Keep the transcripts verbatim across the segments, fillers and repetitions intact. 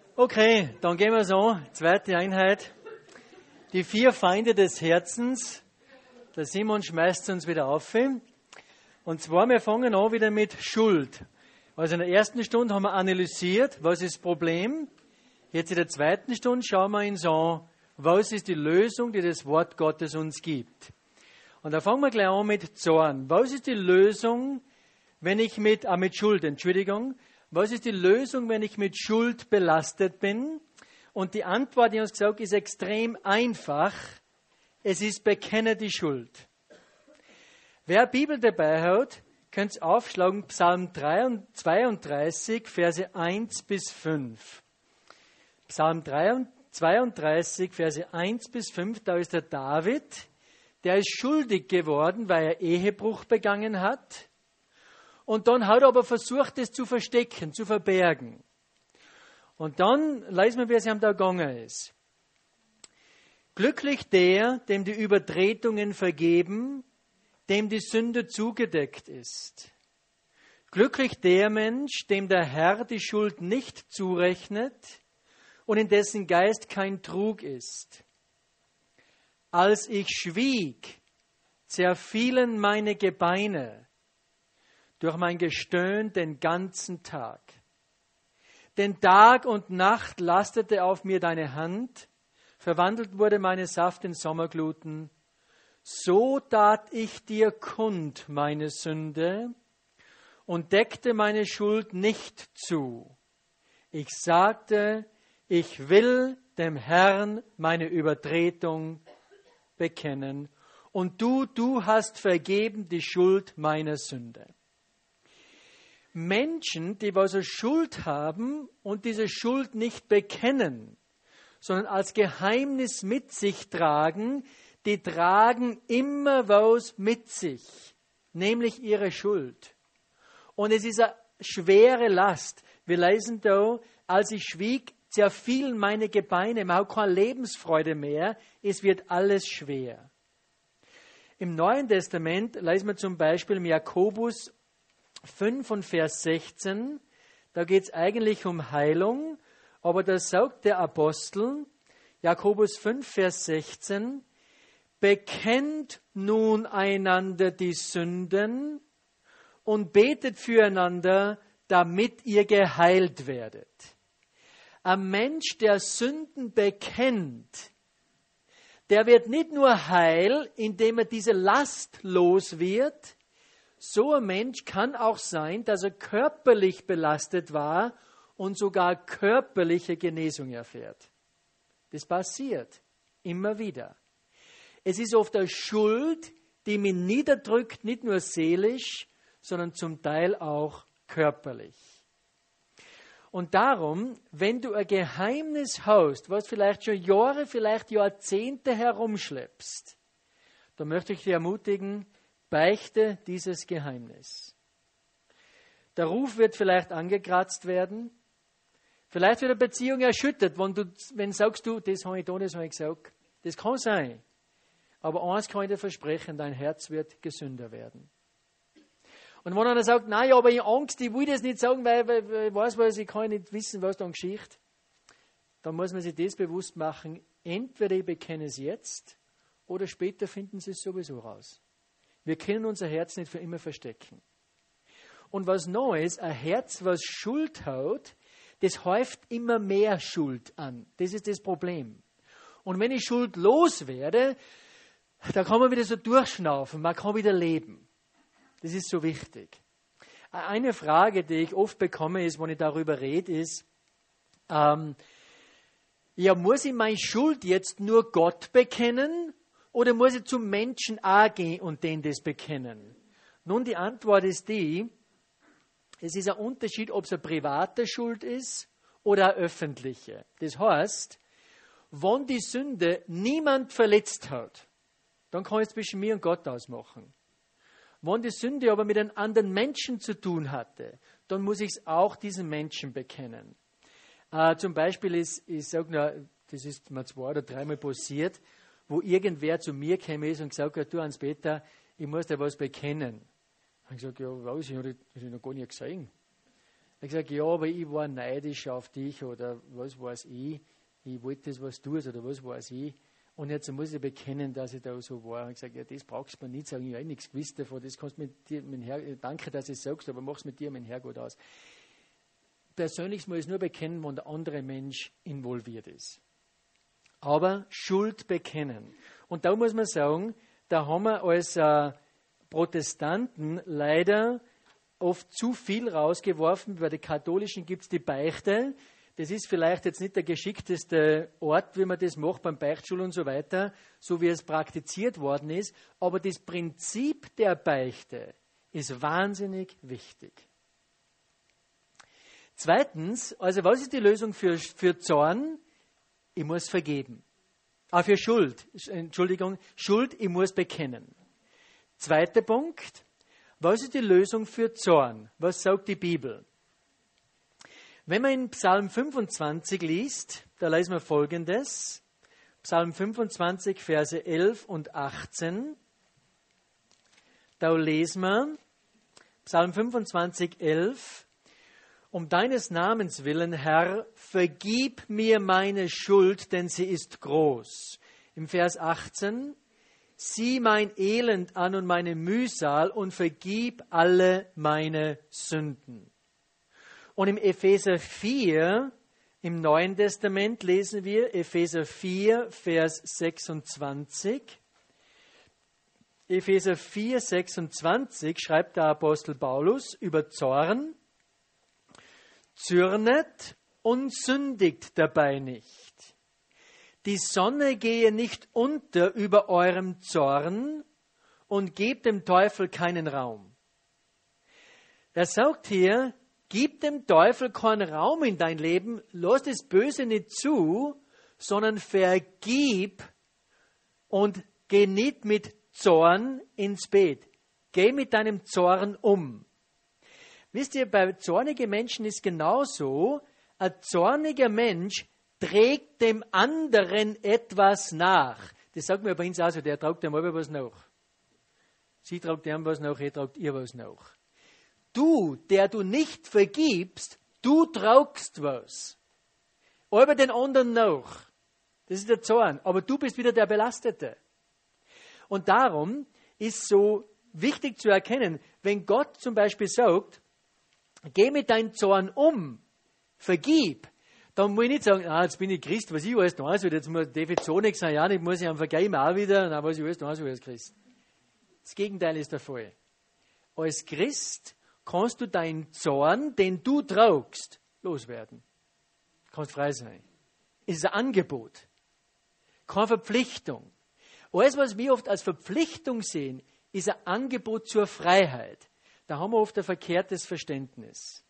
Okay, dann gehen wir so. Zweite Einheit. Die vier Feinde des Herzens. Der Simon schmeißt uns wieder auf. Und zwar, wir fangen an wieder mit Schuld. Also in der ersten Stunde haben wir analysiert, was ist das Problem. Jetzt in der zweiten Stunde schauen wir uns an, was ist die Lösung, die das Wort Gottes uns gibt. Und da fangen wir gleich an mit Zorn. Was ist die Lösung, wenn ich mit, ah, mit Schuld, Entschuldigung, was ist die Lösung, wenn ich mit Schuld belastet bin? Und die Antwort, die uns gesagt ist extrem einfach. Es ist bekenne die Schuld. Wer Bibel dabei hat, könnt ihr aufschlagen, Psalm zweiunddreißig, Verse eins bis fünf. Psalm zweiunddreißig, Verse eins bis fünf, da ist der David, der ist schuldig geworden, weil er Ehebruch begangen hat. Und dann hat er aber versucht, es zu verstecken, zu verbergen. Und dann lesen wir, wie es ihm da gegangen ist. Glücklich der, dem die Übertretungen vergeben, dem die Sünde zugedeckt ist. Glücklich der Mensch, dem der Herr die Schuld nicht zurechnet und in dessen Geist kein Trug ist. Als ich schwieg, zerfielen meine Gebeine durch mein Gestöhn den ganzen Tag. Denn Tag und Nacht lastete auf mir deine Hand, verwandelt wurde meine Saft in Sommergluten. So tat ich dir kund meine Sünde und deckte meine Schuld nicht zu. Ich sagte, ich will dem Herrn meine Übertretung bekennen. Und du, du hast vergeben die Schuld meiner Sünde. Menschen, die also Schuld haben und diese Schuld nicht bekennen, sondern als Geheimnis mit sich tragen, die tragen immer was mit sich, nämlich ihre Schuld. Und es ist eine schwere Last. Wir lesen da, als ich schwieg, zerfielen meine Gebeine, man hat keine Lebensfreude mehr, es wird alles schwer. Im Neuen Testament lesen wir zum Beispiel im Jakobus fünf und Vers sechzehn, da geht es eigentlich um Heilung, aber da sagt der Apostel, Jakobus fünf, Vers sechzehn, bekennt nun einander die Sünden und betet füreinander, damit ihr geheilt werdet. Ein Mensch, der Sünden bekennt, der wird nicht nur heil, indem er diese Last los wird. So ein Mensch kann auch sein, dass er körperlich belastet war und sogar körperliche Genesung erfährt. Das passiert immer wieder. Es ist oft eine Schuld, die mich niederdrückt, nicht nur seelisch, sondern zum Teil auch körperlich. Und darum, wenn du ein Geheimnis hast, was vielleicht schon Jahre, vielleicht Jahrzehnte herumschleppst, dann möchte ich dich ermutigen, beichte dieses Geheimnis. Der Ruf wird vielleicht angekratzt werden. Vielleicht wird eine Beziehung erschüttert, wenn du, wenn sagst du, das habe ich da, das habe ich gesagt. Das kann sein. Aber eins kann ich dir versprechen, dein Herz wird gesünder werden. Und wenn einer sagt, nein, aber ich habe Angst, ich will das nicht sagen, weil, weil, weil ich weiß, was, ich kann nicht wissen, was dann geschieht, dann muss man sich das bewusst machen, entweder ich bekenne es jetzt oder später finden sie es sowieso raus. Wir können unser Herz nicht für immer verstecken. Und was noch ist, ein Herz, was Schuld hat, das häuft immer mehr Schuld an. Das ist das Problem. Und wenn ich schuldlos werde, da kann man wieder so durchschnaufen, man kann wieder leben. Das ist so wichtig. Eine Frage, die ich oft bekomme, ist, wenn ich darüber rede, ist, ähm, ja, muss ich meine Schuld jetzt nur Gott bekennen oder muss ich zum Menschen auch gehen und den das bekennen? Nun, die Antwort ist die, es ist ein Unterschied, ob es eine private Schuld ist oder eine öffentliche. Das heißt, wenn die Sünde niemand verletzt hat, dann kann ich es zwischen mir und Gott ausmachen. Wenn die Sünde aber mit einem anderen Menschen zu tun hatte, dann muss ich es auch diesem Menschen bekennen. Äh, zum Beispiel ist, ich sage nur, das ist mir zwei oder dreimal passiert, wo irgendwer zu mir gekommen ist und gesagt hat, du Hans-Peter, ich muss dir was bekennen. Ich habe gesagt, ja, was, ich habe das noch gar nicht gesehen. Er hat gesagt, ja, aber ich war neidisch auf dich oder was weiß ich. Ich wollte das, was du tust oder was weiß ich. Und jetzt muss ich bekennen, dass ich da so war. Und ich gesagt, ja, das brauchst du mir nicht sagen, ich habe eh nichts gewusst davon. Das kannst du mit dir, mein Herr, danke, dass du es sagst, aber mach es mit dir, mein Herrgott, aus. Persönlich muss ich es nur bekennen, wenn der andere Mensch involviert ist. Aber Schuld bekennen. Und da muss man sagen, da haben wir als äh, Protestanten leider oft zu viel rausgeworfen. Bei den Katholischen gibt es die Beichte. Das ist vielleicht jetzt nicht der geschickteste Ort, wie man das macht beim Beichtstuhl und so weiter, so wie es praktiziert worden ist. Aber das Prinzip der Beichte ist wahnsinnig wichtig. Zweitens, also was ist die Lösung für, für Zorn? Ich muss vergeben. Ah, für Schuld. Entschuldigung, Schuld, ich muss bekennen. Zweiter Punkt. Was ist die Lösung für Zorn? Was sagt die Bibel? Wenn man in Psalm fünfundzwanzig liest, da lesen wir Folgendes. Psalm fünfundzwanzig, Verse elf und achtzehn. Da lesen wir Psalm fünfundzwanzig, elf. Um deines Namens willen, Herr, vergib mir meine Schuld, denn sie ist groß. Im Vers achtzehn. Sieh mein Elend an und meine Mühsal und vergib alle meine Sünden. Und im Epheser vier, im Neuen Testament lesen wir Epheser vier, Vers sechsundzwanzig. Epheser vier, sechsundzwanzig schreibt der Apostel Paulus über Zorn. Zürnet und sündigt dabei nicht. Die Sonne gehe nicht unter über eurem Zorn und gebt dem Teufel keinen Raum. Er sagt hier, gib dem Teufel keinen Raum in dein Leben, lass das Böse nicht zu, sondern vergib und geh nicht mit Zorn ins Bett. Geh mit deinem Zorn um. Wisst ihr, bei zornigen Menschen ist genauso, ein zorniger Mensch trägt dem anderen etwas nach. Das sagt mir bei uns auch so, der tragt dem aber was nach. Sie tragt dem was nach, er tragt ihr was nach. Du, der du nicht vergibst, du tragst was. Aber den anderen nach. Das ist der Zorn. Aber du bist wieder der Belastete. Und darum ist so wichtig zu erkennen, wenn Gott zum Beispiel sagt, geh mit deinem Zorn um, vergib, dann muss ich nicht sagen, ah, jetzt bin ich Christ, was ich alles tun soll, jetzt muss darf ich so nichts sein, ja, ich muss ich am vergeben auch wieder, na, was ich alles tun soll als Christ. Das Gegenteil ist der Fall. Als Christ kannst du deinen Zorn, den du tragst, loswerden. Du kannst frei sein. Es ist ein Angebot. Keine Verpflichtung. Alles, was wir oft als Verpflichtung sehen, ist ein Angebot zur Freiheit. Da haben wir oft ein verkehrtes Verständnis.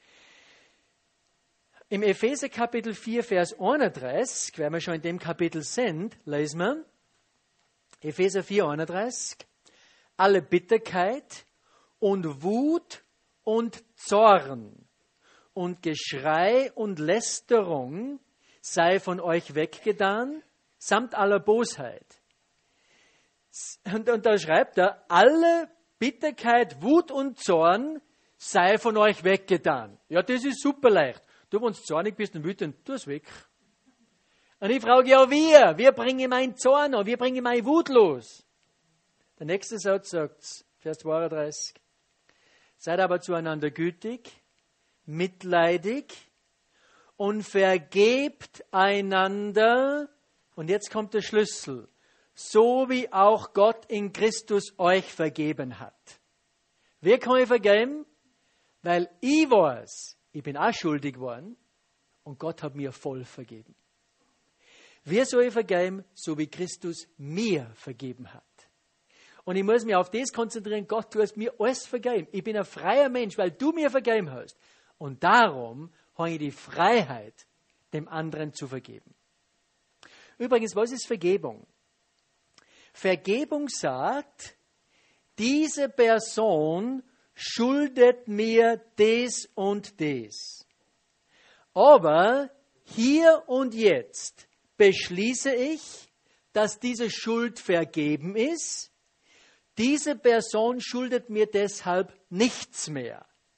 Im Epheser Kapitel vier, Vers einunddreißig, weil wir schon in dem Kapitel sind, lesen wir, Epheser vier, einunddreißig, alle Bitterkeit und Wut und Zorn und Geschrei und Lästerung sei von euch weggetan, samt aller Bosheit. Und, und da schreibt er, alle Bitterkeit, Wut und Zorn sei von euch weggetan. Ja, das ist super leicht. Du, wenn du zornig bist und wütend, tu es weg. Und ich frage, ja, wir, wir bringen meinen Zorn an, wir bringen meine Wut los. Der nächste Satz sagt, Vers zweiunddreißig, seid aber zueinander gütig, mitleidig und vergebt einander. Und jetzt kommt der Schlüssel. So wie auch Gott in Christus euch vergeben hat. Wer kann ich vergeben? Weil ich weiß, ich bin auch schuldig geworden und Gott hat mir voll vergeben. Wer soll ich vergeben? So wie Christus mir vergeben hat. Und ich muss mich auf das konzentrieren, Gott, du hast mir alles vergeben. Ich bin ein freier Mensch, weil du mir vergeben hast. Und darum habe ich die Freiheit, dem anderen zu vergeben. Übrigens, was ist Vergebung? Vergebung sagt, diese Person schuldet mir das und das. Aber hier und jetzt beschließe ich, dass diese Schuld vergeben ist. Diese Person schuldet mir deshalb nichts mehr.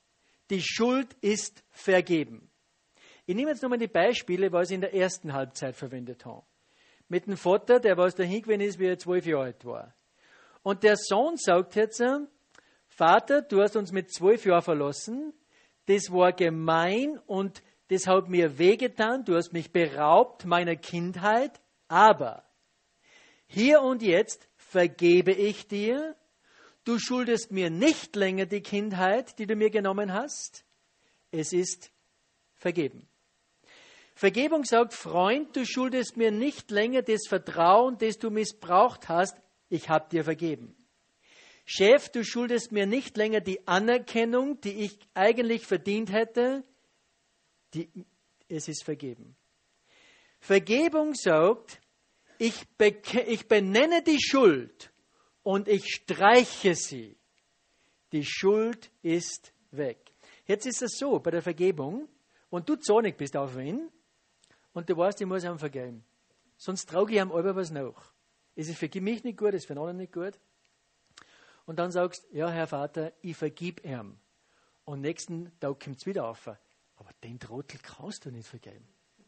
Die Schuld ist vergeben. Ich nehme jetzt nochmal die Beispiele, was ich in der ersten Halbzeit verwendet habe. Mit dem Vater, der was dahin gewesen ist, wie er zwölf Jahre alt war. Und der Sohn sagt jetzt, Vater, du hast uns mit zwölf Jahren verlassen, das war gemein und das hat mir wehgetan, du hast mich beraubt meiner Kindheit, aber hier und jetzt vergebe ich dir, du schuldest mir nicht länger die Kindheit, die du mir genommen hast, es ist vergeben. Vergebung sagt, Freund, du schuldest mir nicht länger das Vertrauen, das du missbraucht hast, ich habe dir vergeben. Chef, du schuldest mir nicht länger die Anerkennung, die ich eigentlich verdient hätte, die, es ist vergeben. Vergebung sagt, ich, beke- ich benenne die Schuld und ich streiche sie. Die Schuld ist weg. Jetzt ist es so, bei der Vergebung, wenn du zornig bist auf ihn und du weißt, ich muss ihm vergeben, sonst trage ich ihm selber was nach. Es ist für mich nicht gut, es ist für den anderen nicht gut. Und dann sagst du, ja, Herr Vater, ich vergib ihm. Und nächsten Tag kommt es wieder auf. Aber den Trottel kannst du nicht vergeben.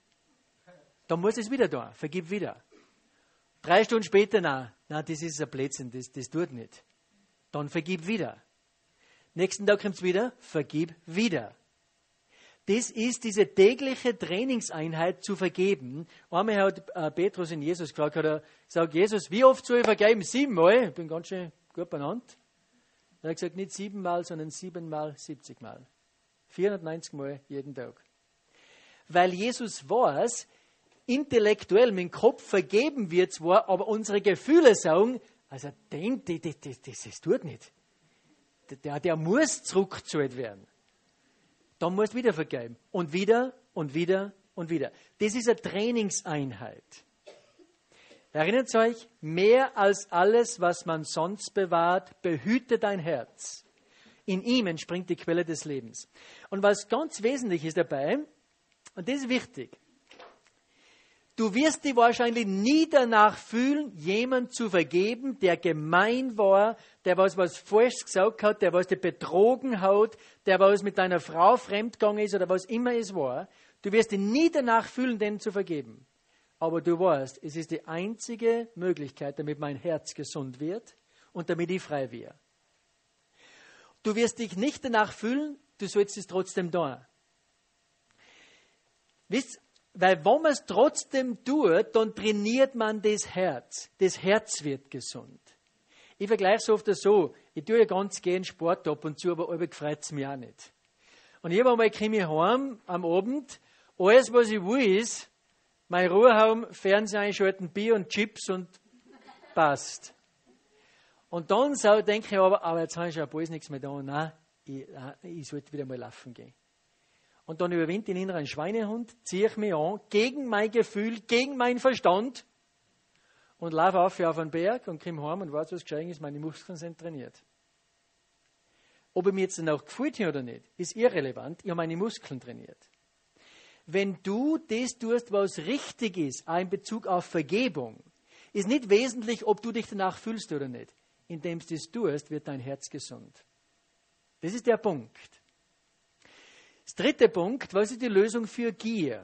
Dann muss es wieder da, vergib wieder. Drei Stunden später, nein, nein, das ist ein Blödsinn, das, das tut nicht. Dann vergib wieder. Nächsten Tag kommt es wieder, vergib wieder. Das ist diese tägliche Trainingseinheit zu vergeben. Einmal hat äh, Petrus in Jesus gefragt, hat er gesagt, Jesus, wie oft soll ich vergeben? Siebenmal? Ich bin ganz schön gut benannt. Er hat gesagt, nicht siebenmal, sondern siebenmal, siebzigmal. vierhundertneunzig Mal jeden Tag. Weil Jesus weiß, intellektuell mit dem Kopf vergeben wir zwar, aber unsere Gefühle sagen, also den, das, das, das, das tut nicht. Der, der muss zurückgezahlt werden. Dann musst du wieder vergeben. Und wieder und wieder und wieder. Das ist eine Trainingseinheit. Erinnert euch, mehr als alles, was man sonst bewahrt, behüte dein Herz. In ihm entspringt die Quelle des Lebens. Und was ganz wesentlich ist dabei, und das ist wichtig, du wirst dich wahrscheinlich nie danach fühlen, jemand zu vergeben, der gemein war, der was, was falsch gesagt hat, der was dich betrogen hat, der was mit deiner Frau fremdgegangen ist oder was immer es war. Du wirst dich nie danach fühlen, den zu vergeben. Aber du weißt, es ist die einzige Möglichkeit, damit mein Herz gesund wird und damit ich frei werde. Du wirst dich nicht danach fühlen, du sollst es trotzdem tun. Wisst, weil wenn man es trotzdem tut, dann trainiert man das Herz. Das Herz wird gesund. Ich vergleiche es oft so, ich tue ja ganz gern Sport ab und zu, aber irgendwie freut es mich auch nicht. Und ich habe einmal komme ich heim am Abend, alles was ich will ist, meine Ruhe haben, Fernseher einschalten, Bier und Chips und passt. Und dann so, denke ich aber, aber jetzt habe ich schon bald nichts mehr da. Nein, ich, ich sollte wieder mal laufen gehen. Und dann überwindet den inneren Schweinehund, ziehe ich mich an, gegen mein Gefühl, gegen meinen Verstand und laufe auf, auf einen Berg und komme heim und weiß, was geschehen ist, meine Muskeln sind trainiert. Ob ich mir jetzt danach gefühlt habe oder nicht, ist irrelevant. Ich habe meine Muskeln trainiert. Wenn du das tust, was richtig ist, auch in Bezug auf Vergebung, ist nicht wesentlich, ob du dich danach fühlst oder nicht. Indem du das tust, wird dein Herz gesund. Das ist der Punkt. Das dritte Punkt, was ist die Lösung für Gier?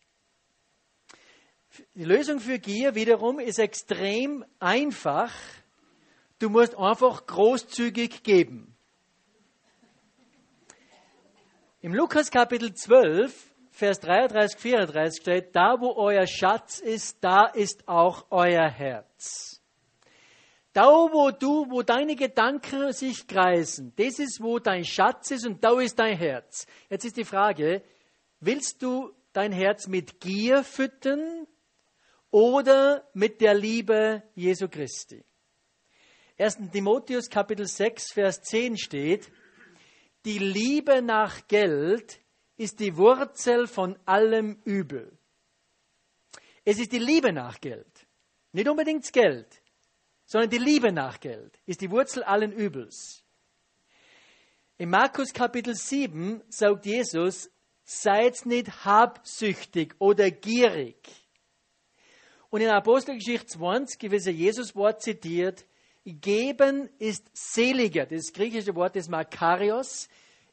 Die Lösung für Gier wiederum ist extrem einfach. Du musst einfach großzügig geben. Im Lukas Kapitel zwölf, Vers dreiunddreißig, vierunddreißig steht, da wo euer Schatz ist, da ist auch euer Herz. Da wo du, wo deine Gedanken sich kreisen, das ist, wo dein Schatz ist und da ist dein Herz. Jetzt ist die Frage, willst du dein Herz mit Gier füttern oder mit der Liebe Jesu Christi? erster Timotheus Kapitel sechs, Vers zehn steht, die Liebe nach Geld ist die Wurzel von allem Übel. Es ist die Liebe nach Geld, nicht unbedingt das Geld, sondern die Liebe nach Geld ist die Wurzel allen Übels. In Markus Kapitel sieben sagt Jesus, seid nicht habsüchtig oder gierig. Und in Apostelgeschichte zwanzig wird Jesus Wort zitiert, geben ist seliger. Das griechische Wort ist Makarios.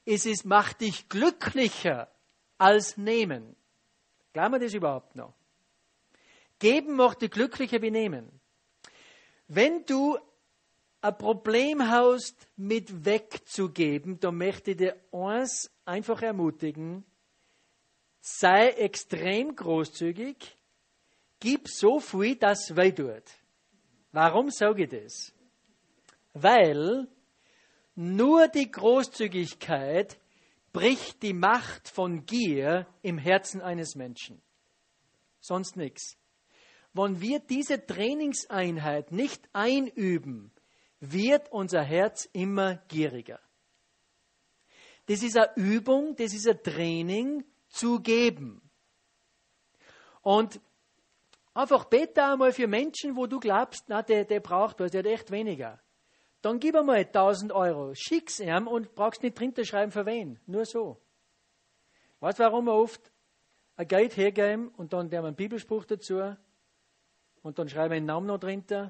es ist, macht dich glücklicher als nehmen. Glauben wir das überhaupt noch? Geben macht dich glücklicher wie nehmen. Wenn du ein Problem hast, mit wegzugeben, dann möchte ich dir eins einfach ermutigen, sei extrem großzügig, gib so viel, dass es weh tut. Warum sage ich das? Weil nur die Großzügigkeit bricht die Macht von Gier im Herzen eines Menschen. Sonst nichts. Wenn wir diese Trainingseinheit nicht einüben, wird unser Herz immer gieriger. Das ist eine Übung, das ist ein Training, zu geben. Und einfach bete einmal für Menschen, wo du glaubst, na, der, der braucht was, der hat echt weniger. Dann gib einmal tausend Euro, schick's ihm und brauchst nicht drunter schreiben, für wen. Nur so. Weißt du, warum wir oft ein Geld hergeben und dann haben wir einen Bibelspruch dazu und dann schreiben wir einen Namen noch drunter?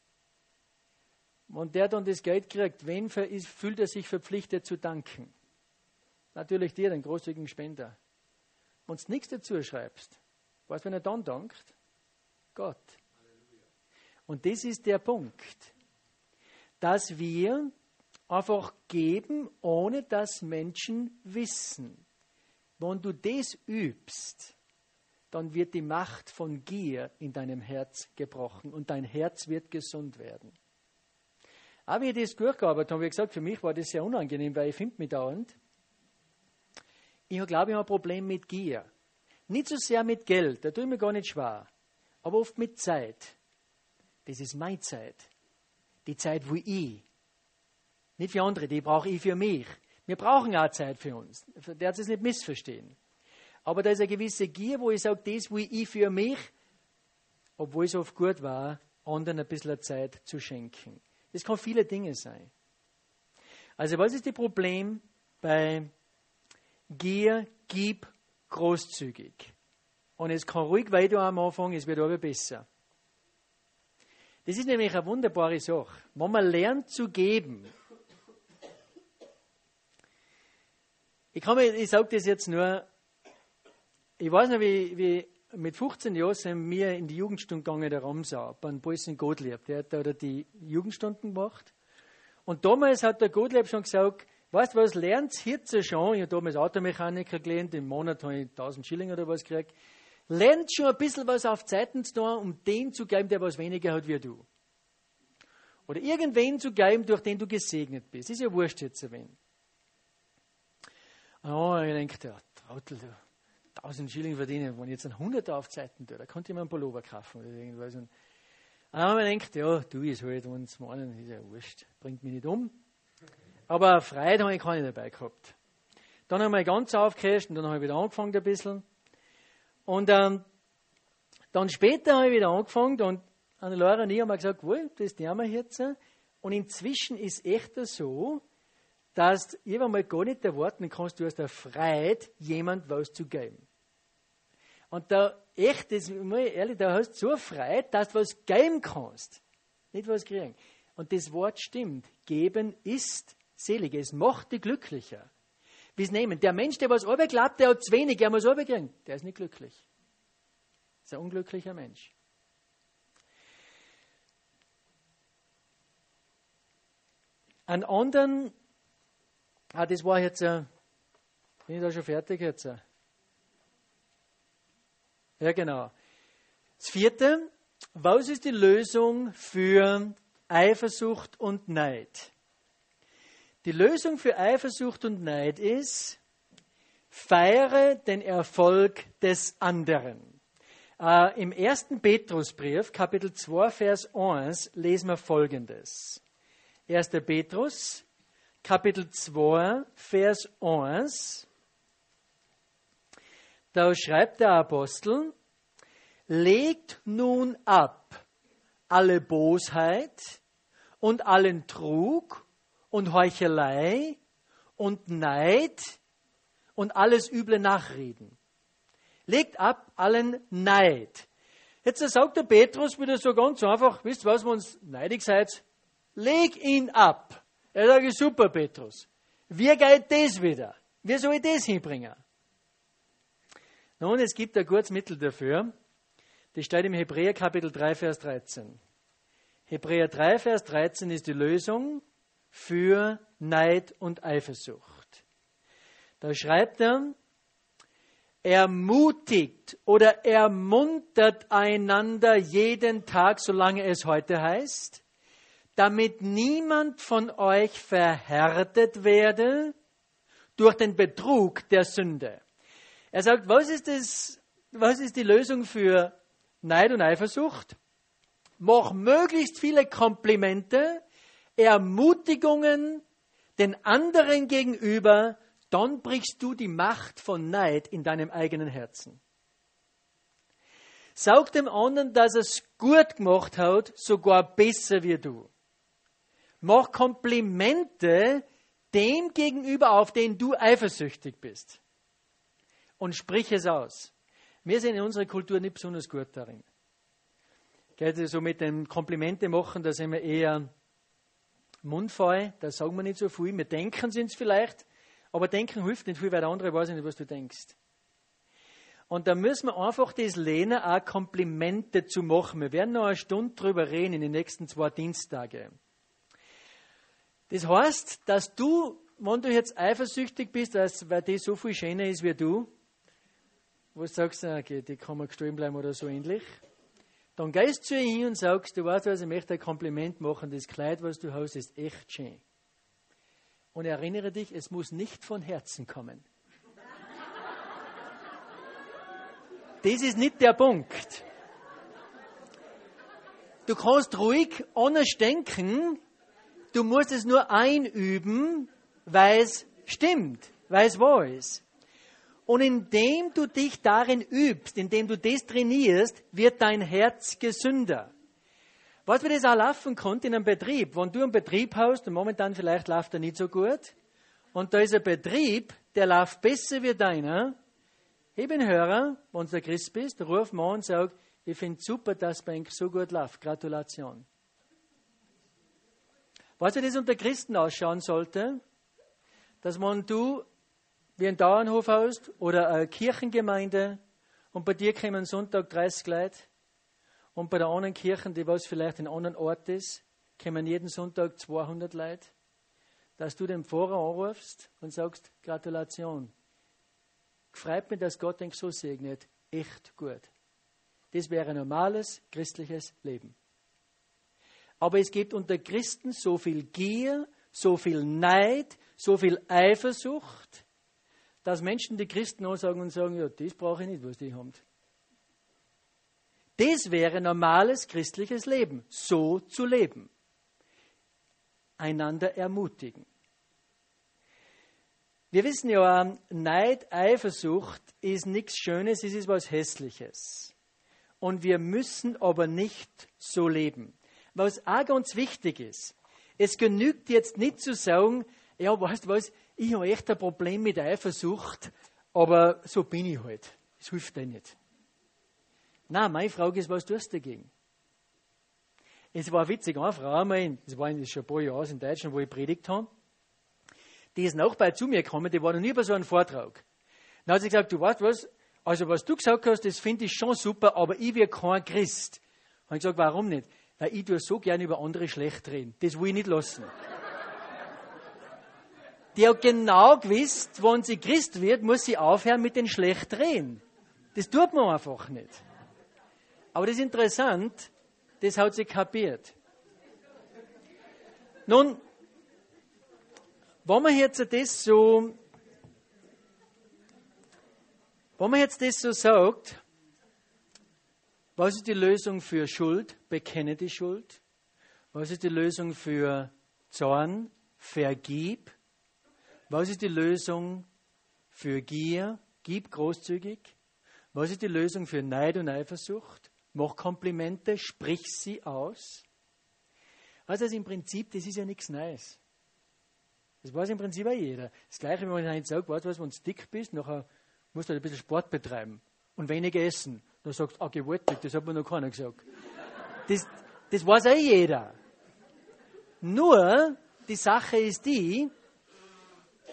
Und der dann das Geld kriegt, wen fühlt er sich verpflichtet zu danken? Natürlich dir, den großzügigen Spender. Wenn du nichts dazu schreibst, weißt du, wenn er dann dankt? Gott. Und das ist der Punkt, dass wir einfach geben, ohne dass Menschen wissen. Wenn du das übst, dann wird die Macht von Gier in deinem Herz gebrochen und dein Herz wird gesund werden. Aber wie ich das durchgearbeitet habe, habe ich gesagt, für mich war das sehr unangenehm, weil ich finde mich dauernd. Ich glaube, ich habe ein Problem mit Gier. Nicht so sehr mit Geld, da tue ich mir gar nicht schwer, aber oft mit Zeit. Das ist meine Zeit. Die Zeit, wo ich, nicht für andere, die brauche ich für mich. Wir brauchen auch Zeit für uns. Der hat es nicht missverstehen. Aber da ist eine gewisse Gier, wo ich sage, das will ich für mich, obwohl es oft gut war, anderen ein bisschen Zeit zu schenken. Das kann viele Dinge sein. Also was ist das Problem bei Gier? Gib großzügig. Und es kann ruhig weiter am Anfang, es wird aber besser. Das ist nämlich eine wunderbare Sache. Wenn man lernt zu geben, ich, kann mir, ich sage das jetzt nur, ich weiß noch, wie, wie mit fünfzehn Jahren sind wir in die Jugendstunde gegangen, der Ramsau, beim Bolsen Gottlieb. Der hat da die Jugendstunden gemacht. Und damals hat der Gottlieb schon gesagt, weißt du was, lernt jetzt schon, ich habe damals Automechaniker gelernt, im Monat habe ich tausend Schilling oder was gekriegt, lernt schon ein bisschen was auf Zeiten zu tun, um den zu geben, der was weniger hat wie du. Oder irgendwen zu geben, durch den du gesegnet bist. Ist ja wurscht jetzt ein wenig. Oh, ich denke, der Trottel, du, tausend Schilling verdienen, wenn ich jetzt einen Hunderter auf Zeiten tue, da könnte ich mir einen Pullover kaufen oder irgendwas. Und dann habe ich gedacht, ja, du ist halt, wenn es meinen, ist ja wurscht, bringt mich nicht um. Aber Freude habe ich keine dabei gehabt. Dann haben wir ganz aufgehört und dann habe ich wieder angefangen ein bisschen. Und ähm, dann später habe ich wieder angefangen und Anne-Laura und ich haben gesagt, wohl, das tun wir jetzt. Und inzwischen ist echt so, dass du irgendwann gar nicht erwarten kannst, du hast eine Freude, jemand was zu geben. Und da echt, das muss ich ehrlich, da hast du so eine Freude, dass du was geben kannst. Nicht was kriegen. Und das Wort stimmt. Geben ist selig. Es macht dich glücklicher. Wie es nehmen. Der Mensch, der was glaubt, der hat zu wenig, der muss kriegen. Der ist nicht glücklich. Das ist ein unglücklicher Mensch. An anderen, ah, das war jetzt, äh, bin ich da schon fertig jetzt? Äh? Ja, genau. Das vierte, was ist die Lösung für Eifersucht und Neid? Die Lösung für Eifersucht und Neid ist, feiere den Erfolg des anderen. Äh, Im ersten Petrusbrief, Kapitel zwei, Vers eins, lesen wir Folgendes. erster Petrus, Kapitel zwei, Vers eins. Da schreibt der Apostel, legt nun ab alle Bosheit und allen Trug und Heuchelei und Neid und alles üble Nachreden. Legt ab allen Neid. Jetzt sagt der Petrus wieder so ganz einfach, wisst ihr was, wenn ihr neidig seid, leg ihn ab. Er sagt, super, Petrus. Wie geht das wieder? Wie soll ich das hinbringen? Nun, es gibt ein gutes Mittel dafür. Das steht im Hebräer Kapitel drei, Vers dreizehn. Hebräer drei, Vers dreizehn ist die Lösung für Neid und Eifersucht. Da schreibt er, ermutigt oder ermuntert einander jeden Tag, solange es heute heißt, damit niemand von euch verhärtet werde durch den Betrug der Sünde. Er sagt, was ist das, was ist die Lösung für Neid und Eifersucht? Mach möglichst viele Komplimente, Ermutigungen den anderen gegenüber, dann brichst du die Macht von Neid in deinem eigenen Herzen. Sag dem anderen, dass er es gut gemacht hat, sogar besser wie du. Mach Komplimente dem gegenüber, auf den du eifersüchtig bist. Und sprich es aus. Wir sind in unserer Kultur nicht besonders gut darin. Geht so mit dem Komplimente machen, da sind wir eher mundvoll, da sagen wir nicht so viel. Wir denken es vielleicht, aber denken hilft nicht viel, weil der andere weiß nicht, was du denkst. Und da müssen wir einfach das lernen, auch Komplimente zu machen. Wir werden noch eine Stunde drüber reden in den nächsten zwei Dienstagen. Das heißt, dass du, wenn du jetzt eifersüchtig bist, weil die so viel schöner ist wie du, wo du sagst, okay, die kann man gestohlen bleiben oder so ähnlich, dann gehst du zu ihr hin und sagst, du weißt was, ich möchte ein Kompliment machen, das Kleid, was du hast, ist echt schön. Und erinnere dich, es muss nicht von Herzen kommen. Das ist nicht der Punkt. Du kannst ruhig anders denken, du musst es nur einüben, weil es stimmt, weil es wahr ist. Und indem du dich darin übst, indem du das trainierst, wird dein Herz gesünder. Was wir das auch laufen konnte in einem Betrieb, wenn du einen Betrieb hast, und momentan vielleicht läuft er nicht so gut, und da ist ein Betrieb, der läuft besser wie deiner, ich bin Hörer, wenn du der Christ bist, ruf mal und sag, ich finde es super, dass bei euch so gut läuft. Gratulation. Was wie das unter Christen ausschauen sollte, dass wenn du wie ein Bauernhof hast oder eine Kirchengemeinde und bei dir kommen Sonntag dreißig Leute und bei der anderen Kirche, die was vielleicht in einem anderen Ort ist, kommen jeden Sonntag zweihundert Leute, dass du den Pfarrer anrufst und sagst, Gratulation. Freut mich, dass Gott dich so segnet. Echt gut. Das wäre ein normales christliches Leben. Aber es gibt unter Christen so viel Gier, so viel Neid, so viel Eifersucht, dass Menschen die Christen ansagen und sagen, ja, das brauche ich nicht, was die haben. Das wäre normales christliches Leben, so zu leben. Einander ermutigen. Wir wissen ja, Neid, Eifersucht ist nichts Schönes, es ist was Hässliches. Und wir müssen aber nicht so leben. Was auch ganz wichtig ist, es genügt jetzt nicht zu sagen, ja, weißt du was, ich habe echt ein Problem mit Eifersucht, aber so bin ich halt. Das hilft dir nicht. Nein, meine Frage ist, was tust du dagegen? Es war witzig, eine Frau einmal, das war schon ein paar Jahre in Deutschland, wo ich predigt habe, die ist Nachbar zu mir gekommen, die war noch nie bei so einem Vortrag. Dann hat sie gesagt, du weißt was, also was du gesagt hast, das finde ich schon super, aber ich wäre kein Christ. Und ich gesagt, warum nicht? Weil ich tue so gerne über andere schlecht reden. Das will ich nicht lassen. Die hat genau gewusst, wenn sie Christ wird, muss sie aufhören mit den schlecht reden. Das tut man einfach nicht. Aber das ist interessant, das hat sie kapiert. Nun, wenn man jetzt das so, wenn man jetzt das so sagt, was ist die Lösung für Schuld? Bekenne die Schuld. Was ist die Lösung für Zorn? Vergib. Was ist die Lösung für Gier? Gib großzügig. Was ist die Lösung für Neid und Eifersucht? Mach Komplimente, sprich sie aus. Also das im Prinzip, das ist ja nichts Neues. Das weiß im Prinzip auch jeder. Das Gleiche, wenn man jetzt sagt, weißt du was, wenn du dick bist, nachher musst du halt ein bisschen Sport betreiben und weniger essen. Dann sagst du, ah, gewaltig, das hat mir noch keiner gesagt. Das, das weiß auch jeder. Nur, die Sache ist die,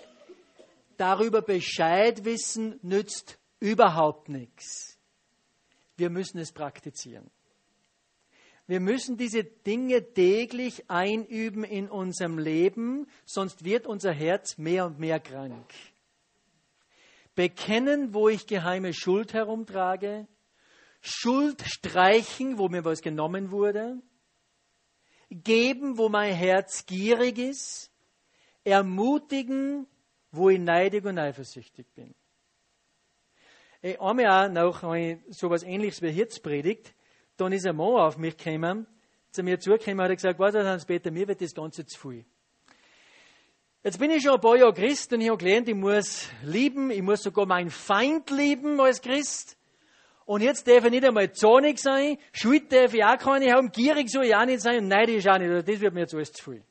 darüber Bescheid wissen nützt überhaupt nichts. Wir müssen es praktizieren. Wir müssen diese Dinge täglich einüben in unserem Leben, sonst wird unser Herz mehr und mehr krank. Bekennen, wo ich geheime Schuld herumtrage. Schuld streichen, wo mir was genommen wurde. Geben, wo mein Herz gierig ist. Ermutigen, wo ich neidig und eifersüchtig bin. Ich einmal auch noch so etwas Ähnliches wie jetzt predigt. Dann ist ein Mann auf mich gekommen, zu mir zugekommen und hat gesagt, weißt du, Hans-Peter, mir wird das Ganze zu viel. Jetzt bin ich schon ein paar Jahre Christ und ich habe gelernt, ich muss lieben, ich muss sogar meinen Feind lieben als Christ. Und jetzt darf ich nicht einmal zornig sein, Schuld darf ich auch keine haben, gierig soll ich auch nicht sein und neidisch auch nicht. Das wird mir jetzt alles zu viel.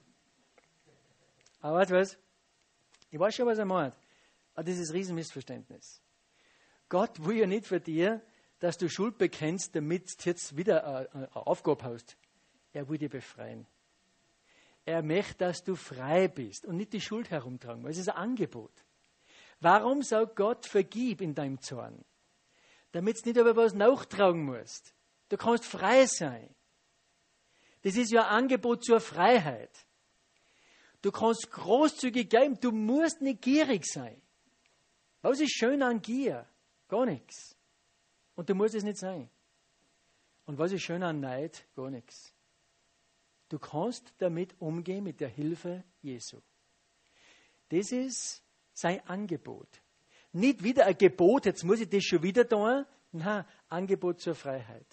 Aber weißt du was? Ich weiß schon, was er meint. Aber das ist ein Riesenmissverständnis. Gott will ja nicht für dir, dass du Schuld bekennst, damit du jetzt wieder eine Aufgabe hast. Er will dich befreien. Er möchte, dass du frei bist und nicht die Schuld herumtragen. Das ist ein Angebot. Warum sagt Gott, vergib in deinem Zorn? Damit du nicht über was nachtragen musst. Du kannst frei sein. Das ist ja ein Angebot zur Freiheit. Du kannst großzügig geben, du musst nicht gierig sein. Was ist schön an Gier? Gar nichts. Und du musst es nicht sein. Und was ist schön an Neid? Gar nichts. Du kannst damit umgehen mit der Hilfe Jesu. Das ist sein Angebot. Nicht wieder ein Gebot, jetzt muss ich das schon wieder tun. Nein, Angebot zur Freiheit.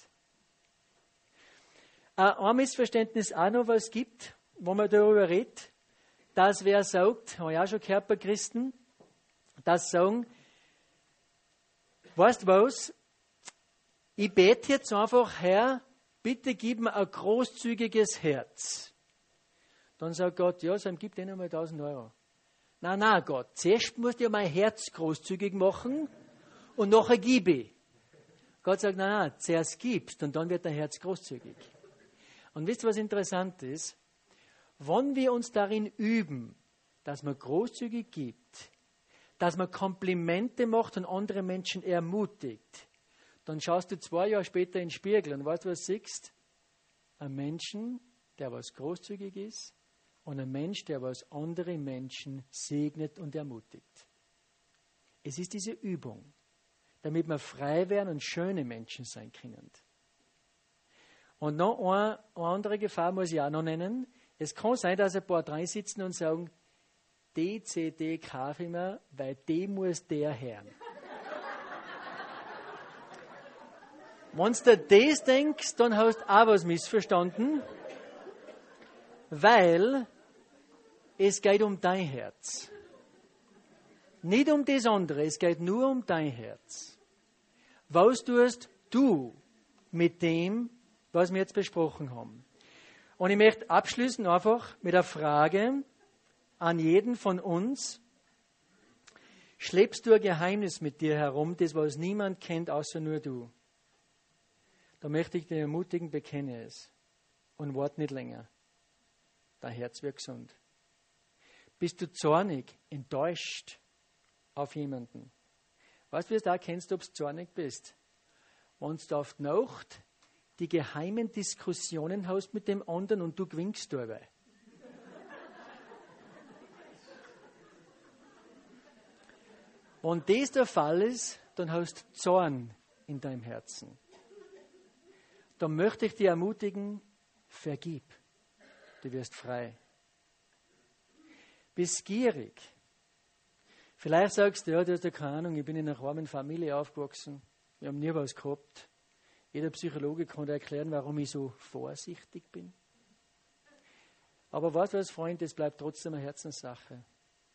Ein Missverständnis auch noch, was es gibt, wo man darüber redet, dass wer sagt, habe ich auch schon gehört bei Christen, dass sagen, weißt du was, ich bete jetzt einfach, Herr, bitte gib mir ein großzügiges Herz. Dann sagt Gott, ja, so gib denen mal tausend Euro. Nein, nein, Gott, zuerst musst du ja mein Herz großzügig machen und nachher gebe ich. Gott sagt, nein, nein, zuerst gibst und dann wird dein Herz großzügig. Und wisst ihr, was interessant ist? Wenn wir uns darin üben, dass man großzügig gibt, dass man Komplimente macht und andere Menschen ermutigt, dann schaust du zwei Jahre später in den Spiegel und weißt du, was du siehst? Ein Menschen, der was großzügig ist und ein Mensch, der was andere Menschen segnet und ermutigt. Es ist diese Übung, damit wir frei werden und schöne Menschen sein können. Und noch eine, eine andere Gefahr muss ich auch noch nennen. Es kann sein, dass ein paar drin sitzen und sagen, die C D kaufe ich mir, weil die muss der hören. Wenn du das denkst, dann hast du auch was missverstanden, weil es geht um dein Herz. Nicht um das andere, es geht nur um dein Herz. Was tust du mit dem, was wir jetzt besprochen haben? Und ich möchte abschließen einfach mit der Frage an jeden von uns, schleppst du ein Geheimnis mit dir herum, das was niemand kennt, außer nur du? Da möchte ich dich ermutigen, bekenne es und warte nicht länger. Dein Herz wird gesund. Bist du zornig, enttäuscht auf jemanden? Weißt du, wie du da kennst, ob du zornig bist? Wenn du auf die Nacht die geheimen Diskussionen hast mit dem anderen und du gewinnst dabei. Wenn das der Fall ist, dann hast du Zorn in deinem Herzen. Dann möchte ich dich ermutigen, vergib. Du wirst frei. Bist gierig. Vielleicht sagst du, ja, du hast ja keine Ahnung, ich bin in einer armen Familie aufgewachsen. Wir haben nie was gehabt. Jeder Psychologe kann dir erklären, warum ich so vorsichtig bin. Aber weißt du was, Freund, das bleibt trotzdem eine Herzenssache.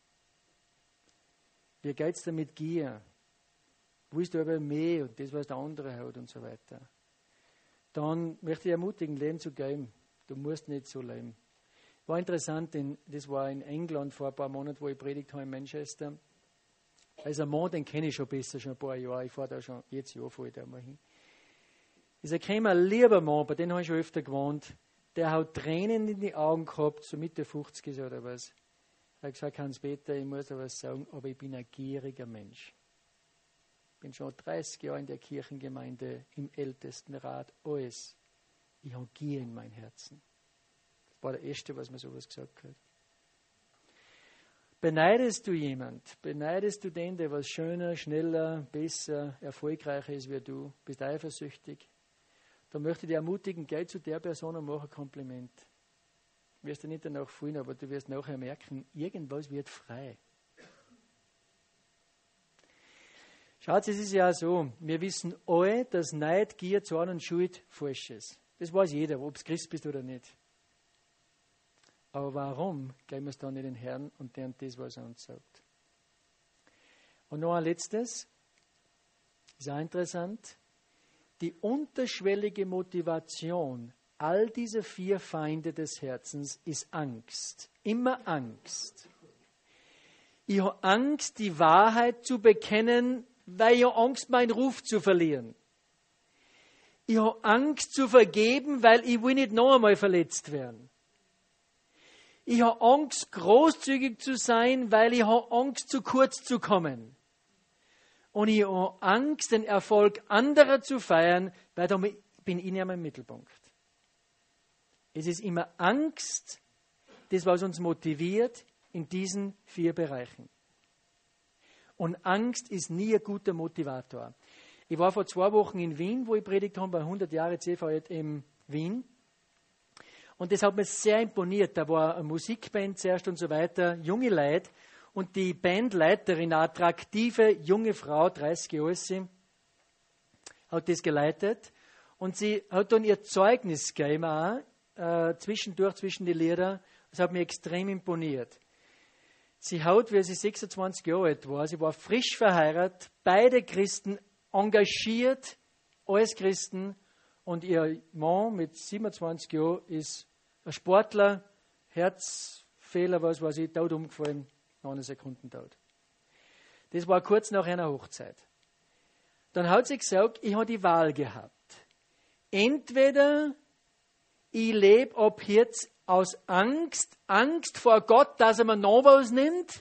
Wie geht es dir mit Gier? Willst du aber mehr und das, was der andere hat und so weiter? Dann möchte ich ermutigen, Leben zu geben. Du musst nicht so leben. War interessant, in, das war in England vor ein paar Monaten, wo ich predigt habe in Manchester. Also ein Mann, den kenne ich schon besser, schon ein paar Jahre. Ich fahre da schon, jetzt Jahr fahre ich da mal hin. Ist ein ein lieber Mann, bei dem habe ich schon öfter gewohnt. Der hat Tränen in die Augen gehabt, so Mitte fünfzig ist oder was. Er hat gesagt, Hans-Peter, ich muss dir was sagen, aber ich bin ein gieriger Mensch. Ich bin schon dreißig Jahre in der Kirchengemeinde, im Ältestenrat, alles. Ich habe Gier in mein Herzen. Das war der Erste, was mir sowas gesagt hat. Beneidest du jemand? Beneidest du den, der was schöner, schneller, besser, erfolgreicher ist wie du? Bist eifersüchtig? Dann möchte ich dich ermutigen, geh zu der Person und mach ein Kompliment. Du wirst dir nicht danach fühlen, aber du wirst nachher merken, irgendwas wird frei. Schaut, es ist ja so, wir wissen alle, dass Neid, Gier, Zorn und Schuld falsch ist. Das weiß jeder, ob du Christ bist oder nicht. Aber warum geben wir es dann nicht den Herrn und lernen das, was er uns sagt? Und noch ein letztes, ist auch interessant, die unterschwellige Motivation all dieser vier Feinde des Herzens ist Angst. Immer Angst. Ich habe Angst, die Wahrheit zu bekennen, weil ich habe Angst, meinen Ruf zu verlieren. Ich habe Angst zu vergeben, weil ich will nicht noch einmal verletzt werden. Ich habe Angst, großzügig zu sein, weil ich habe Angst, zu kurz zu kommen. Und ich habe Angst, den Erfolg anderer zu feiern, weil da bin ich nicht mehr im Mittelpunkt. Es ist immer Angst, das, was uns motiviert in diesen vier Bereichen. Und Angst ist nie ein guter Motivator. Ich war vor zwei Wochen in Wien, wo ich predigt habe, bei hundert Jahre C V J in Wien. Und das hat mir sehr imponiert. Da war eine Musikband zuerst und so weiter, junge Leute. Und die Bandleiterin, eine attraktive junge Frau, dreißig Jahre alt, sie, hat das geleitet. Und sie hat dann ihr Zeugnis gegeben, auch, äh, zwischendurch, zwischen die Lieder. Das hat mir extrem imponiert. Sie hat, wie sie sechsundzwanzig Jahre alt war, sie war frisch verheiratet, beide Christen, engagiert, alles Christen. Und ihr Mann mit siebenundzwanzig Jahren ist ein Sportler, Herzfehler, was weiß ich, tot umgefallen, nach einer Sekunde tot. Das war kurz nach einer Hochzeit. Dann hat sie gesagt, ich habe die Wahl gehabt. Entweder ich lebe ab jetzt aus Angst, Angst vor Gott, dass er mir noch was nimmt,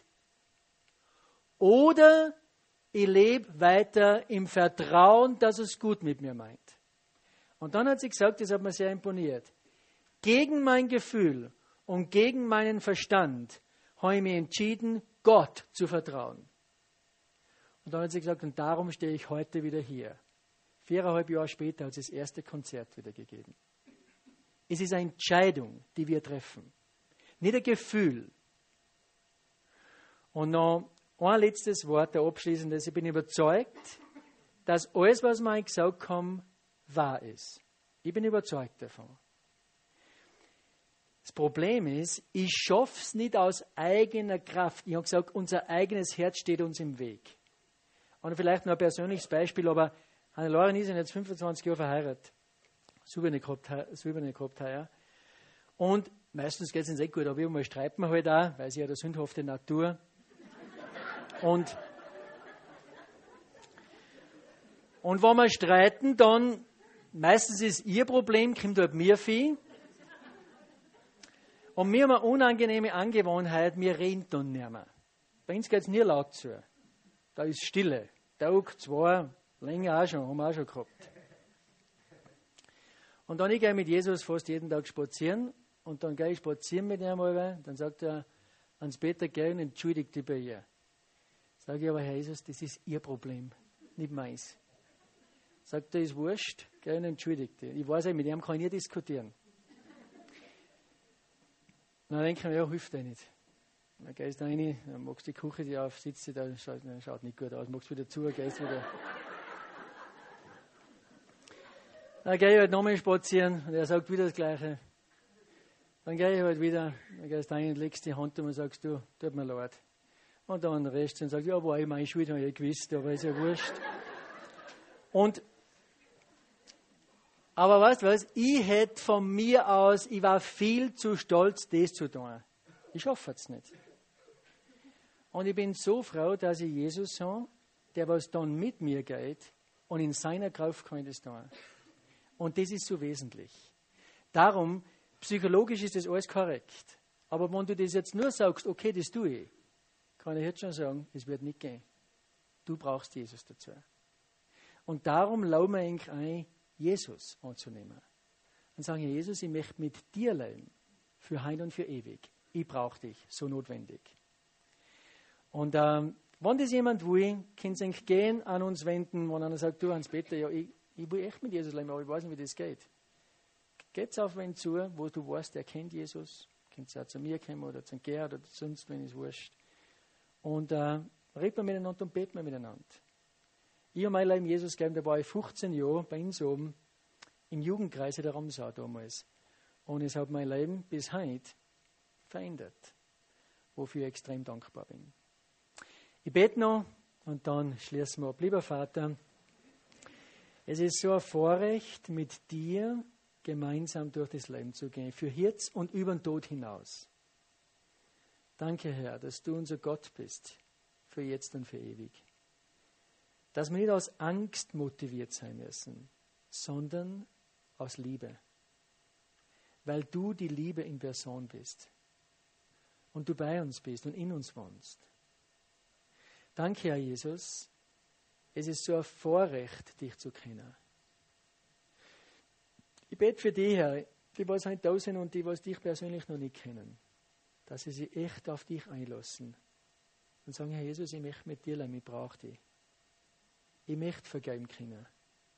oder ich lebe weiter im Vertrauen, dass er es gut mit mir meint. Und dann hat sie gesagt, das hat mir sehr imponiert, gegen mein Gefühl und gegen meinen Verstand habe ich mich entschieden, Gott zu vertrauen. Und dann hat sie gesagt, und darum stehe ich heute wieder hier. Viereinhalb Jahre später hat sie das erste Konzert wieder gegeben. Es ist eine Entscheidung, die wir treffen. Nicht ein Gefühl. Und noch ein letztes Wort, der abschließendes. Ich bin überzeugt, dass alles, was wir gesagt haben, wahr ist. Ich bin überzeugt davon. Das Problem ist, ich schaffe es nicht aus eigener Kraft. Ich habe gesagt, unser eigenes Herz steht uns im Weg. Und vielleicht noch ein persönliches Beispiel, aber Hannelore und ich sind jetzt fünfundzwanzig Jahre verheiratet. So wie ich gehabt, so wie ich gehabt habe. Und meistens geht es uns nicht gut, aber irgendwann streiten wir halt auch, weil sie ja der sündhafte Natur. Und, und wenn wir streiten, dann meistens ist ihr Problem, kommt halt mir viel. Und wir haben eine unangenehme Angewohnheit, wir reden dann nicht mehr. Bei uns geht es nie laut zu. Da ist Stille. Tag, zwei, länger auch schon, haben wir auch schon gehabt. Und dann ich gehe mit Jesus fast jeden Tag spazieren und dann gehe ich spazieren mit ihm einmal, dann sagt er, Hans-Peter, geh und entschuldige dich bei ihr. Sage ich aber, Herr Jesus, das ist ihr Problem, nicht meins. Sagt er, ist wurscht, geh und entschuldige dich. Ich weiß ja, mit ihm kann ich nie diskutieren. Dann denke ich mir, ja, hilft dir nicht. Dann gehst du da rein, dann machst du die Küche die auf, sitzt da, schaut, schaut nicht gut aus, machst wieder zu, gehst wieder. Dann gehe ich halt nochmal spazieren und er sagt wieder das Gleiche. Dann gehe ich halt wieder, dann gehst du rein und legst die Hand um und sagst, du, tut mir leid. Und dann rest und sagt, ja, war ich meine Schuld, habe ich ja gewusst, aber ist ja wurscht. Und, aber weißt du was, ich hätte von mir aus, ich war viel zu stolz, das zu tun. Ich schaffe es nicht. Und ich bin so froh, dass ich Jesus habe, der was dann mit mir geht und in seiner Kraft kann ich das tun. Und das ist so wesentlich. Darum, psychologisch ist das alles korrekt. Aber wenn du das jetzt nur sagst, okay, das tue ich, kann ich jetzt schon sagen, es wird nicht gehen. Du brauchst Jesus dazu. Und darum laden wir eigentlich ein, Jesus anzunehmen. Und sagen, Jesus, ich möchte mit dir leben, für heim und für ewig. Ich brauche dich, so notwendig. Und ähm, wenn das jemand will, kann es eigentlich gehen, an uns wenden, wenn einer sagt, du Hans-Peter, ja, ich, ich will echt mit Jesus leben, aber ich weiß nicht, wie das geht. Geht's auf wen zu, wo du weißt, der kennt Jesus, könnt ihr auch zu mir kommen oder zu Gerhard oder sonst, wenn es wurscht. Und äh, reden wir miteinander und beten wir miteinander. Ich habe mein Leben Jesus gegeben, da war ich fünfzehn Jahre bei uns oben im Jugendkreis in der Ramsau damals. Und es hat mein Leben bis heute verändert, wofür ich extrem dankbar bin. Ich bete noch und dann schließen wir ab. Lieber Vater, es ist so ein Vorrecht, mit dir gemeinsam durch das Leben zu gehen, für jetzt und über den Tod hinaus. Danke, Herr, dass du unser Gott bist, für jetzt und für ewig. Dass wir nicht aus Angst motiviert sein müssen, sondern aus Liebe. Weil du die Liebe in Person bist. Und du bei uns bist und in uns wohnst. Danke, Herr Jesus. Es ist so ein Vorrecht, dich zu kennen. Ich bete für die, Herr, die was heute da sind und die, was dich persönlich noch nicht kennen, dass sie sich echt auf dich einlassen und sagen, Herr Jesus, ich möchte mit dir leben, ich brauche dich. Ich möchte vergeben können.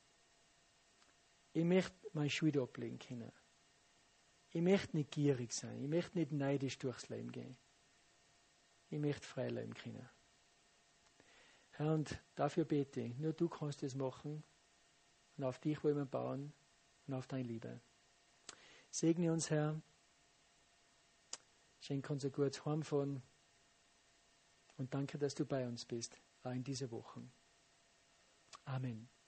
Ich möchte meine Schuld ablegen können. Ich möchte nicht gierig sein. Ich möchte nicht neidisch durchs Leben gehen. Ich möchte frei leben können. Herr, und dafür bete ich. Nur du kannst es machen. Und auf dich wollen wir bauen und auf deine Liebe. Segne uns, Herr. Schenke uns ein gutes Heimfahren. Und danke, dass du bei uns bist, auch in dieser Woche. Amen.